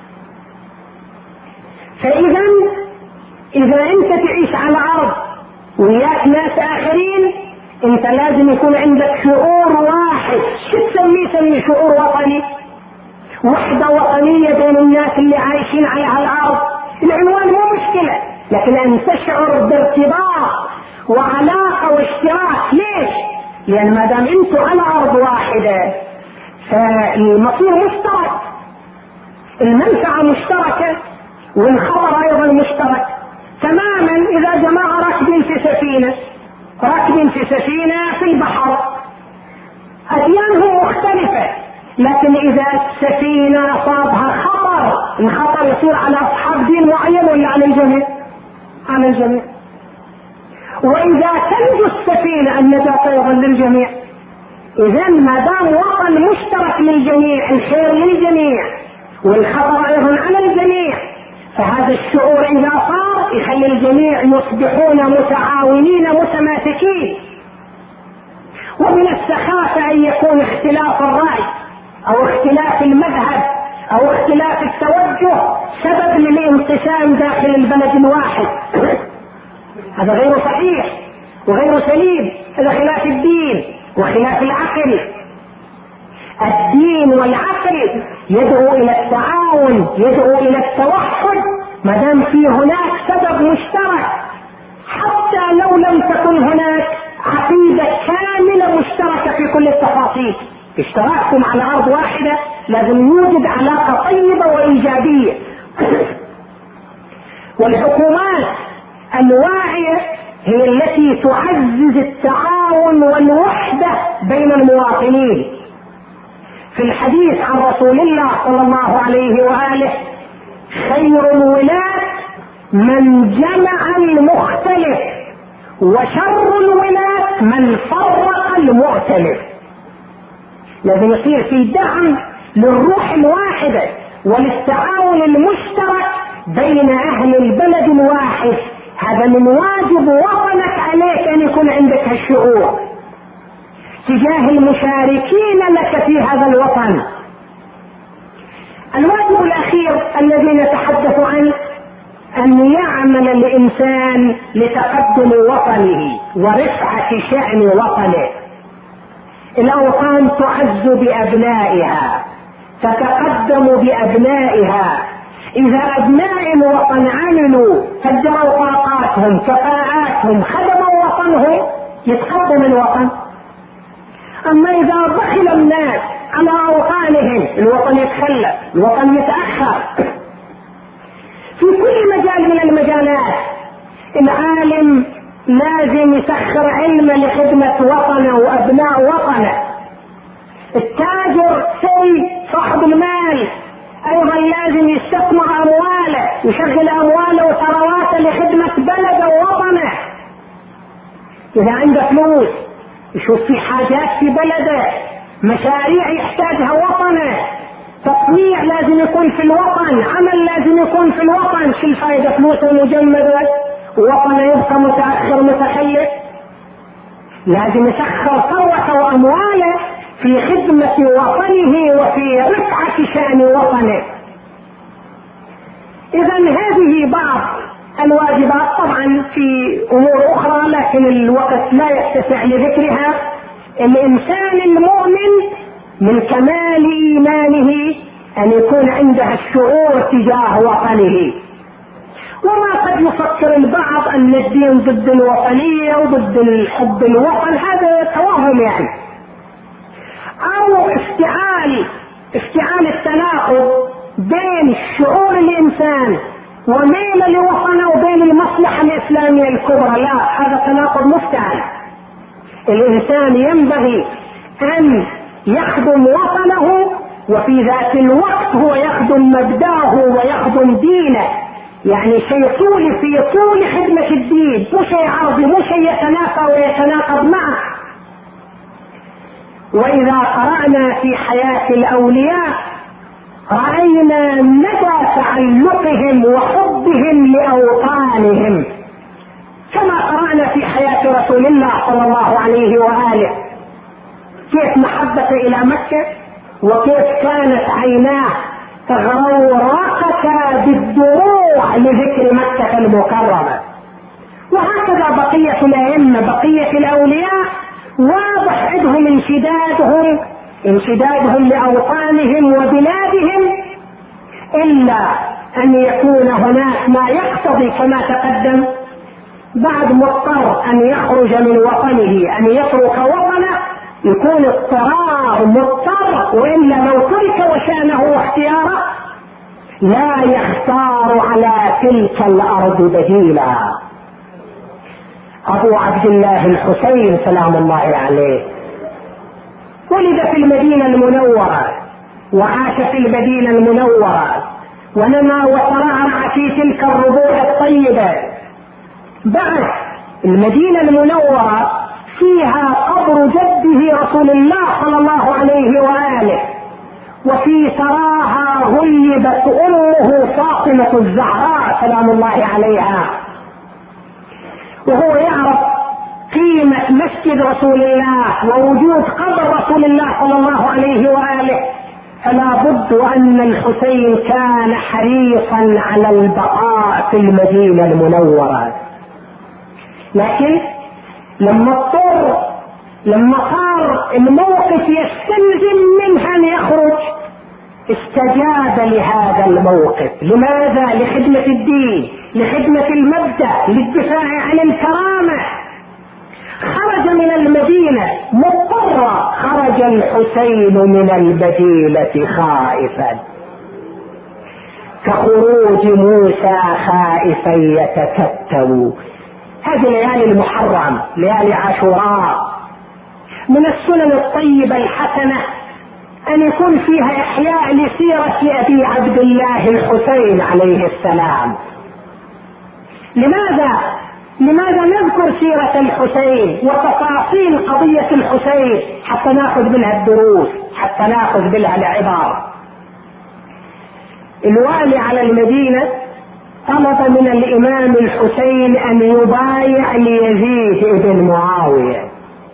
A: فإذا إذا أنت تعيش على أرض وياك ناس آخرين، أنت لازم يكون عندك شعور واحد. شو تسميه؟ سمي شعور وطني، وحدة وطنية بين الناس اللي عايشين على هالأرض. العنوان مو مشكلة، لكن أن تشعر بارتباط وعلاقة واشتراك. ليش؟ لأن ما دام أنتوا على أرض واحدة فالمصير مشترك، المنفعة مشتركة والخطر أيضا مشترك تماما. إذا جماعة راكبين في سفينة راكبين في سفينة في البحر أديانهم مختلفة، لكن إذا السفينة أصابها خطر، الخطر يصير على أصحاب دين معين ولا على الجميع؟ على الجميع. وإذا تنجو السفينة النجاة أيضا للجميع. إذا ما دام وطن مشترك للجميع، الخير للجميع والخطر أيضا على الجميع، فهذا الشعور إذا صار يخلي الجميع يصبحون متعاونين متماسكين. ومن السخافة أن يكون اختلاف الرأي أو اختلاف المذهب أو اختلاف التوجه سبب للانقسام داخل البلد الواحد. هذا غير صحيح وغير سليم، هذا خلاف الدين وخلاف العقل. الدين والعقل يدعو إلى التعاون، يدعو إلى التوحد ما دام في هناك سبب مشترك، حتى لو لم تكن هناك عقيدة كاملة مشتركة في كل التفاصيل. اشتراككم على أرض واحدة لازم يوجد علاقة طيبة وإيجابية. والحكومات الواعية هي التي تعزز التعاون والوحدة بين المواطنين. في الحديث عن رسول الله صلى الله عليه وآله خير الولاة من جمع المختلف، وشر الولاة من فرق المؤتلف. لازم يصير في دعم للروح الواحدة وللتعاون المشترك بين اهل البلد الواحد. هذا من واجب وطنك عليك ان يكون عندك هالشعور تجاه المشاركين لك في هذا الوطن. الواجب الاخير الذي نتحدث عنه ان يعمل الانسان لتقدم وطنه ورفعة شأن وطنه. الاوطان تعز بابنائها، تتقدم بابنائها. اذا ابناء الوطن عملوا فجروا طاقاتهم كفاءاتهم خدموا وطنهم يتقدم الوطن. اما اذا بخل الناس على اوطانهم الوطن يتخلف، الوطن يتاخر. في كل مجال من المجالات العالم لازم يسخر علمه لخدمة وطنه وابناء وطنه. التاجر سي صاحب المال ايضا لازم يستثمر امواله، يشغل امواله وثرواته لخدمة بلده ووطنه. اذا عنده فلوس يشوف في حاجات في بلده، مشاريع يحتاجها وطنه، تصنيع لازم يكون في الوطن، عمل لازم يكون في الوطن. شو الفائدة فلوسه مجمدة ووطنه يبقى متأخر متخلف؟ لازم يسخر ثروته وامواله في خدمة وطنه وفي رفعة شأن وطنه. اذا هذه بعض الواجبات، طبعا في امور اخرى لكن الوقت لا يتسع لذكرها. الانسان المؤمن من كمال ايمانه ان يكون عنده الشعور تجاه وطنه. وما قد يفكر البعض ان الدين ضد الوطنية وضد الحب الوطن، هذا توهم يعني، او افتعال افتعال التناقض بين شعور الانسان وميل لوطنه وبين المصلحة الاسلامية الكبرى. لا، هذا تناقض مفتعل. الانسان ينبغي ان يخدم وطنه وفي ذات الوقت هو يخدم مبداه ويخدم دينه، يعني شيء طولي في طول خدمة الدين، مو شيء عرضي، مو شيء يتنافى ويتناقض معه. واذا قرأنا في حياة الاولياء رأينا مدى تعلقهم وحبهم لأوطانهم، كما قرأنا في حياة رسول الله صلى الله عليه وآله كيف محبته إلى مكة وكيف كانت عيناه تغرقتا بالدموع لذكر مكة المكرمة. وهكذا بقية الأئمة، بقية الأولياء واضح عندهم انشدادهم انشدادهم لأوطانهم وبلادهم، إلا أن يكون هناك ما يقتضي كما تقدم بعد مضطر أن يخرج من وطنه، أن يترك وطنه، يكون اضطرار مضطر، وإلا لو ترك وشانه واختياره لا يختار على تلك الأرض بديلا. أبو عبد الله الحسين سلام الله عليه ولد في المدينة المنورة وعاش في المدينة المنورة ونما وترعرع في تلك الربوع الطيبة. بعد المدينة المنورة فيها قبر جده رسول الله صلى الله عليه وآله، وفي ثراها غيبت أمه فاطمة الزهراء سلام الله عليها. وهو يعرف قيمة مسجد رسول الله ووجود قبر رسول الله صلى الله عليه وآله، فلا بد أن الحسين كان حريصا على البقاء في المدينة المنورة. لكن لما اضطر لما صار الموقف يستلزم منه أن يخرج استجاب لهذا الموقف. لماذا؟ لخدمة الدين، لخدمة المبدأ، للدفاع عن الكرامة. خرج من المدينة مضطرا، خرج الحسين من المدينة خائفا كخروج موسى خائفا يتكتب. هذه ليالي المحرم، ليالي عاشوراء، من السنن الطيبة الحسنة أن يكون فيها إحياء لسيرة أبي عبد الله الحسين عليه السلام. لماذا لماذا نذكر سيرة الحسين وتفاصيل قضية الحسين؟ حتى ناخذ منها الدروس، حتى ناخذ منها العبر. الوالي على المدينة طلب من الإمام الحسين أن يبايع ليزيد ابن معاوية،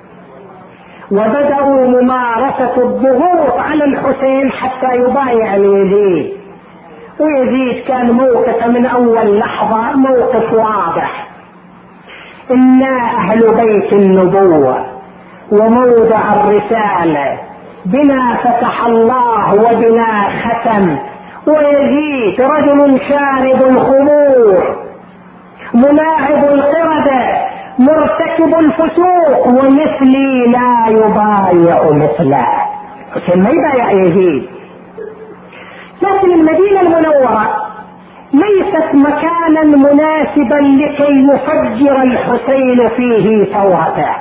A: وبدأوا ممارسة الضغوط على الحسين حتى يبايع ليزيد. ويزيد كان موقفه من أول لحظة موقف واضح: إنا أهل بيت النبوة وموضع الرسالة، بنا فتح الله وبنا ختم، ويزيد رجل شارب الخمور ملاعب القردة مرتكب الفسوق، ومثلي لا يبايع مثله. حسين ما يبايع يزيد. لكن المدينة المنورة ليست مكانا مناسبا لكي يفجر الحسين فيه ثورته.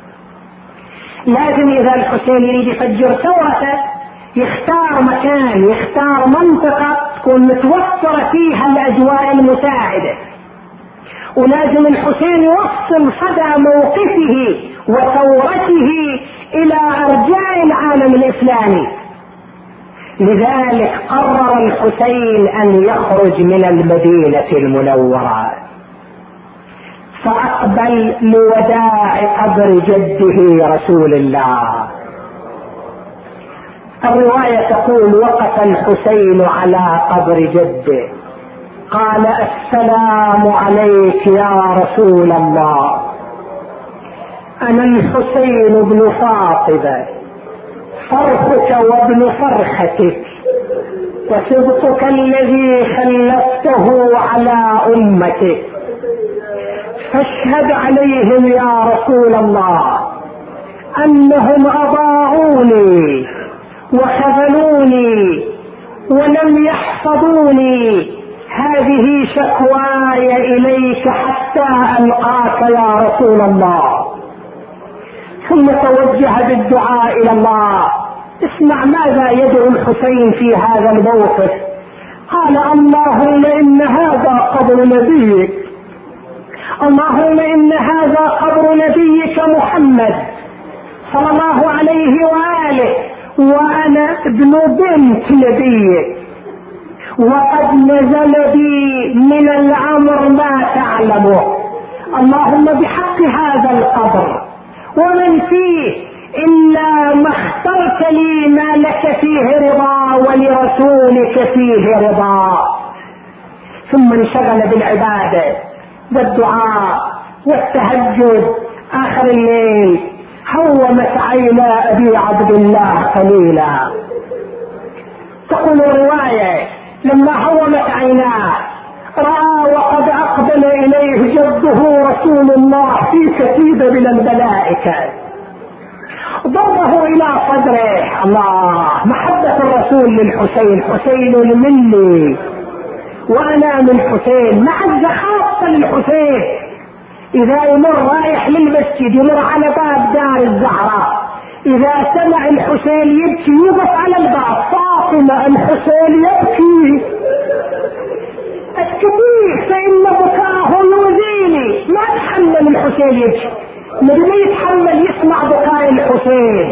A: لازم إذا الحسين يريد يفجر ثورته يختار مكان، يختار منطقة تكون متوفرة فيها الأجواء المساعدة، ولازم الحسين يوصل صدى موقفه وثورته إلى أرجاء العالم الإسلامي. لذلك قرر الحسين أن يخرج من المدينة المنورة، فأقبل لوداع قبر جده رسول الله. الرواية تقول: وقف الحسين على قبر جده قال: السلام عليك يا رسول الله، أنا الحسين بن فاطمة، فرخك وابن فرختك، وسبطك الذي خلفته على أمتك، فاشهد عليهم يا رسول الله أنهم أضاعوني وخذلوني ولم يحفظوني، هذه شكواي إليك حتى ألقاك يا رسول الله. ثم توجه بالدعاء إلى الله. اسمع ماذا يدعو الحسين في هذا الموقف. قال: اللهم إن هذا قبر نبيك، اللهم إن هذا قبر نبيك محمد صلى الله عليه وآله، وأنا ابن بنت نبيك، وقد نزل بي من الأمر ما تعلمه، اللهم بحق هذا القبر ومن فيه إلا ما اخترت لي ما لك فيه رضا ولرسولك فيه رضا. ثم انشغل بالعبادة والدعاء والتهجد آخر الليل. هومت عينا أبي عبد الله قليلا. تقول الرواية: لما هومت عيناه رأى وقد أقبل إليه جده رسول الله في كتيبة من الملائكة، ضمه إلى صدره. الله، محبة الرسول للحسين، حسين مني وأنا من حسين، معزة خاصة للحسين. إذا يمر رايح للمسجد يمر على باب دار الزهراء، إذا سمع الحسين يبكي يوقف على الباب: فاطمة الحسين يبكي، اسكتيه فإن بكاه يؤذيني. ما تحمل الحسين يبكي، ما يتحمل يسمع بكاء الحسين.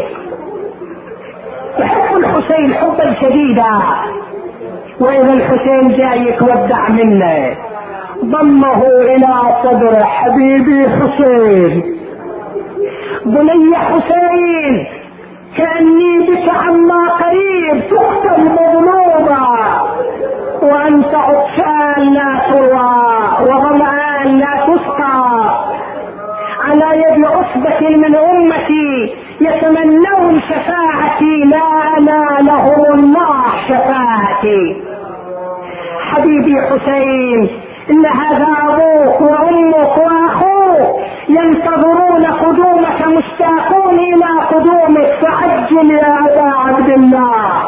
A: يحب الحسين حبا شديدا، وإذا الحسين جاي يتودع منه ضمه إلى صدره: حبيبي حسين، بني حسين، كأني بك عما قريب تقتل مظلومة، وأنت عطشان لا تروى وظمآن لا تسقى، على يد عصبة من أمتي يتمنون شفاعتي، لا أنالهم الله شفاعتي. حبيبي حسين، إن هذا أبوك وأمك وأخوك ينتظرون قدومك، مشتاقون إلى قدومك، فعجل يا أبا عبد الله.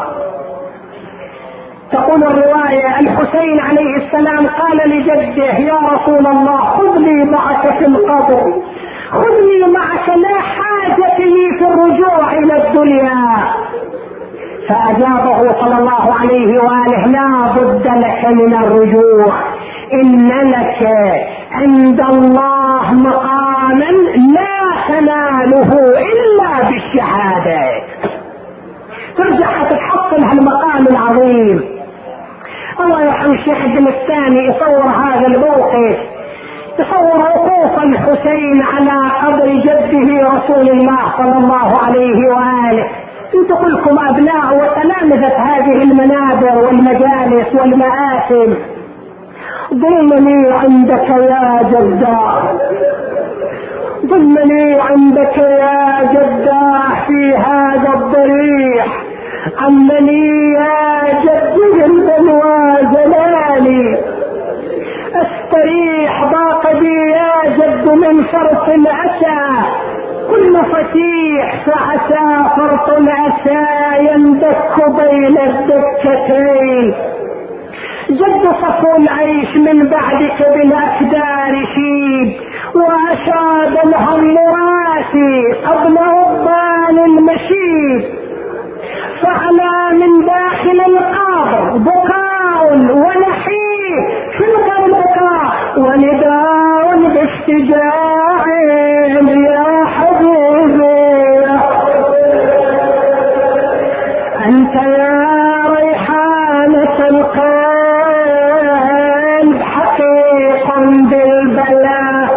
A: تقول الرواية: الحسين عليه السلام قال لجده: يا رسول الله، خذني معك في القبر، خذني معك، لا حاجة لي في الرجوع إلى الدنيا. فأجابه صلى الله عليه وآله: لا بد لك من الرجوع، إن لك عند الله مقاما لا تناله إلا بالشهادة. ترجع تتحصل هالمقام العظيم. الله يرحم الشيخ الدمستاني يصور هذا الموقف، يصور وقوف الحسين على قبر جده رسول الله صلى الله عليه وآله. انتم كلكم أبناء وتلامذة هذه المنابر والمجالس والمآثم. ضمني عندك يا جداه، ضمني عندك يا جداه في هذا الضريح، عمني يا جد البلوى زلالي، استريح ضاق بي يا جد من فرط الأسى، كل فتيح فعسى فرط الأسى يندك بين الدكتين. جد صفو العيش من بعدك بالأكدار شيب، وأشاد الهم راسي قبل أبان المشيب، فعلى من داخل القبر بكاء ونحيب، في القبر بكاء ونداء باستجاع يا حبيبي أنت يا ريحانة القلب حقيق بالبلاء،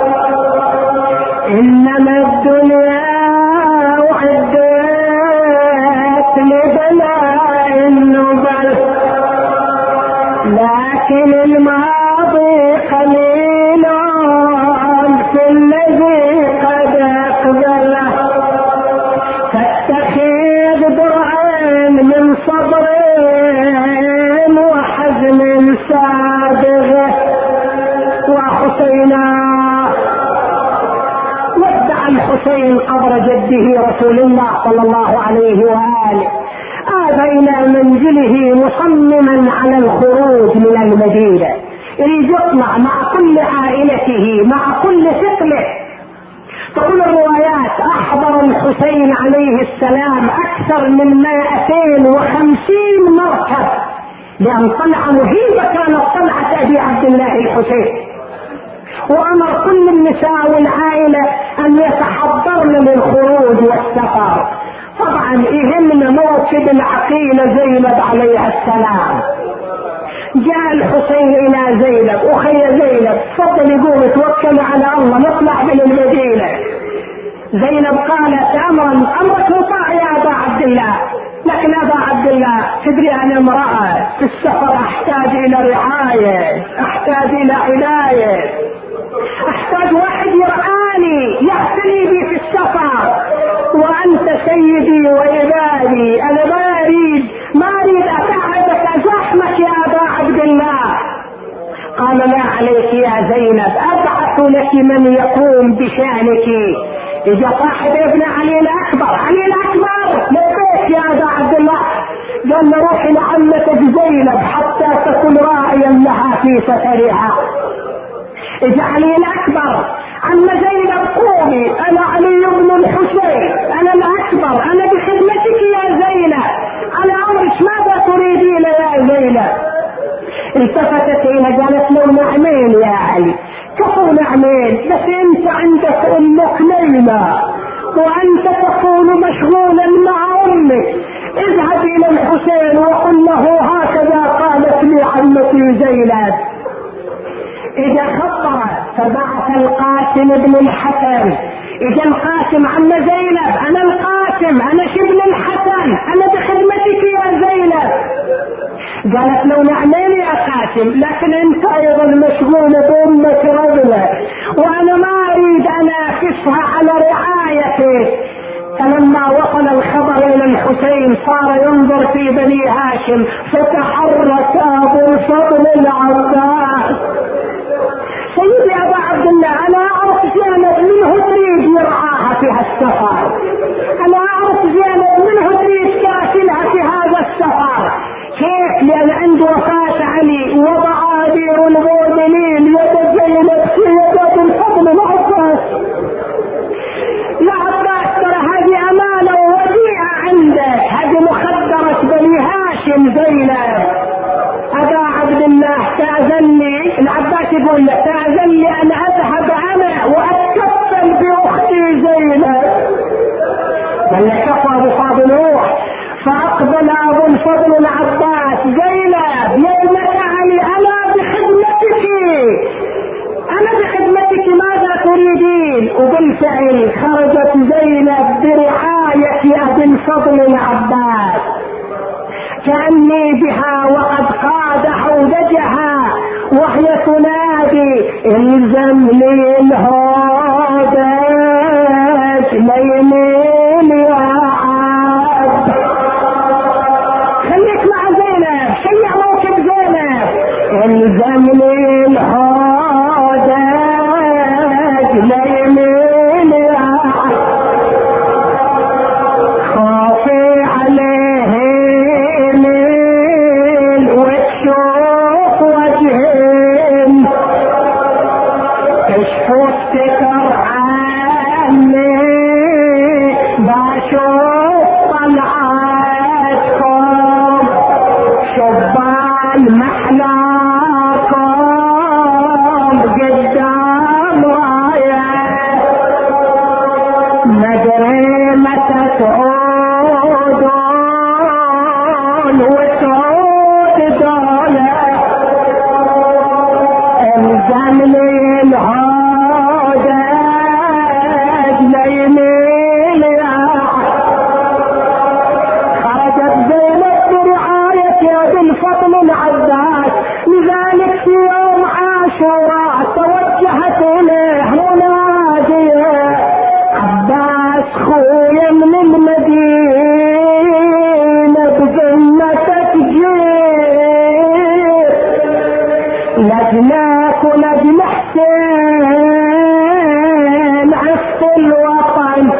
A: إنما الدنيا وعدت لبلاء النبل، لكن الماضي قليل في الذي قد أقبله، تتخذ درعا من صبر وحزن سابغ. وحسينا ودع الحسين قبر جده رسول الله صلى الله عليه وآله، آب إلى منزله مصمما على الخروج من المدينة، يريد يطلع مع كل عائلته مع كل ثقله. تقول الروايات أحضر الحسين عليه السلام أكثر من مائتين وخمسين مركب، لأن طلعة مهيبة كانت طلعة أبي عبد الله الحسين، وأمر كل النساء والعائلة أن يتحضرن للخروج والسفر. طبعا يهمنا موكب العقيلة زينب عليها السلام. جاء الحسين إلى زينب، أخي زينب تفضل يقوم توكل على الله نطلع من المدينة. زينب قالت أمرا أمرك مطاع يا أبا عبد الله، لكن أبا عبد الله تدري أنا امرأة في السفر أحتاج إلى رعاية، أحتاج إلى عناية، أحتاج واحد يرعاني يعتني بي في السفر، وأنت سيدي وإمامي، أنا ما أريد ما أريد أتعبك أزحمك يا أبا عبد الله. قال لا عليك يا زينب، أبعث لك من يقوم بشأنك. إجا صاحب ابن علي الأكبر، علي الأكبر لبيك يا أبا عبد الله، قال له روحي لعمتك زينب حتى تكون راعيا لها في سفرها. إجا علي الأكبر، عم زينب قومي أنا علي بن الحسين، أنا الأكبر، أنا بخدمتك يا زينب، على أمرك ماذا تريدين يا زينب؟ التفتت إلى قالت له نعمين يا علي، كفو نعمين، بس أنت عندك أمك ليلى وأنت تكون مشغولا مع أمك، اذهب إلى الحسين وقل له هكذا قالت لي عمتي زينب. إذا خطر فبعث القاسم بن الحسن، إذا القاسم عم زينب، أنا القاسم أنا شبن الحسن، أنا بخدمتك يا زينب. قالت له نعمين يا قاسم، لكن أنت أيضا مشغول بأمك رجلة، وأنا ما أريد أن أنافسها على رعايتك. فلما وصل الخبر إلى الحسين صار ينظر في بني هاشم، فتحرك أبو الفضل العباس. سيدي أبا عبد الله أنا أعرف زينب منه تريد يرعاها في هالسفر، أنا أعرف زينب منه تريد كافلها في هذا السفر. كيف؟ لأن عند وفاة علي وضع أمير المؤمنين يد زينب في يد الفضل العباس. يا عباس ترى هذه أمانة ووديعة عندك، هذه مخدرة بني هاشم زينب. أبا عبد الله تأذن لي، العباس يقول لك تأذن لي أن ولا كفى ابو فاضل روح. فاقبل ابو الفضل العباس: زينب يا ابنة علي انا بخدمتك، انا بخدمتك، ماذا تريدين؟ وبالفعل خرجت زينب برعاية ابي الفضل العباس، كأني بها وقد قاد حوزتها وهي تنادي: الزم لي الهودج ليمين يا عبد. خليك مع زينب، شيع موكب زينب. الزم لي الهودج ليمين يا عبد، خوفي عليه من وتشوف وجهين، كشفوا افتكر عني بشوف طلعتكم، شبان محلاكم قدام رايه، مدري متى تعودون وتعود دولة. الزم لي الهودج ليمين يا عبد. خرجت زينب برعاية ابي الفضل العباس. لذلك في يوم عاشوراء توجهت اليه منادية: عباس خويا من المدينة بذمتك جير، لجناك ولجن حسين عفت الوطن،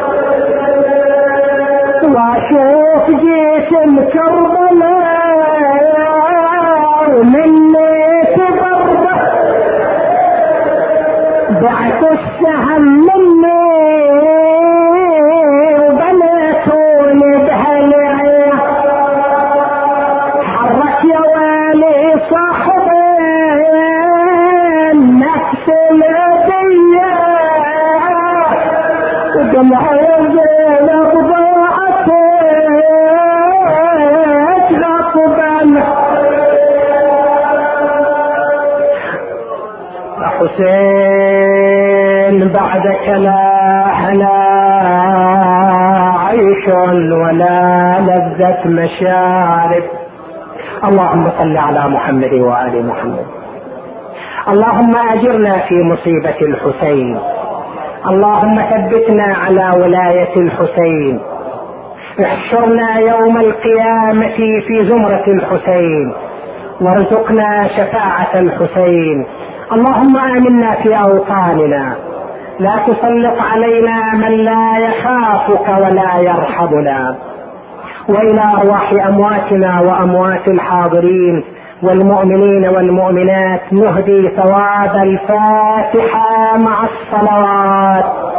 A: واشوف جيش كربلاء ومني تبرده، بعت السهم مني وبنيتوني بهالعيه، حرك يا والي صاحبين نفس الهديه، ودمع زينب ضاعت غصبا. حسين بعدك لا هلا عيش ولا لذة مشارب. اللهم صل على محمد وآل محمد. اللهم أجرنا في مصيبة الحسين، اللهم ثبتنا على ولاية الحسين، احشرنا يوم القيامة في زمرة الحسين، وارزقنا شفاعة الحسين. اللهم آمنا في أوطاننا، لا تسلط علينا من لا يخافك ولا يرحمنا. وإلى أرواح أمواتنا وأموات الحاضرين والمؤمنين والمؤمنات نهدي ثواب الفاتحة مع الصلوات.